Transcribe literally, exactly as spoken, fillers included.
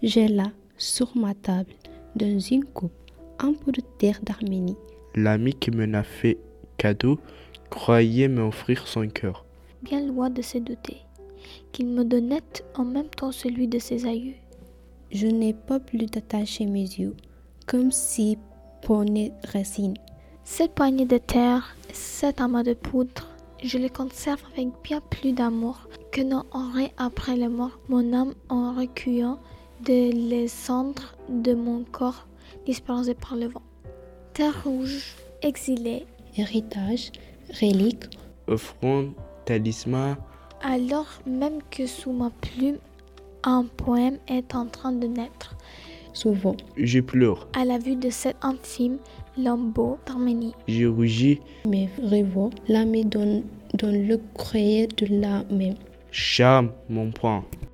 J'ai là, sur ma table, dans une coupe, un peu de terre d'Arménie. L'ami qui me l'a fait cadeau croyait m'offrir son cœur. Bien loin de se douter qu'il me donnait en même temps celui de ses aïeux. Je n'ai pas plus d'attacher mes yeux, comme si poignées racines. Cette poignée de terre, cet amas de poudre, je les conserve avec bien plus d'amour que n'en aurait après la mort mon âme en recueillant de les cendres de mon corps dispersées par le vent. Terre rouge, exilée, Héritage, relique, Offrande, talisman, alors même que sous ma plume, un poème est en train de naître. souvent. je pleure. À la vue de cet infime lambeau d'Arménie. Je rougis. Mes rêves, l'âme donne, donne le créé de la même. Charme mon poing.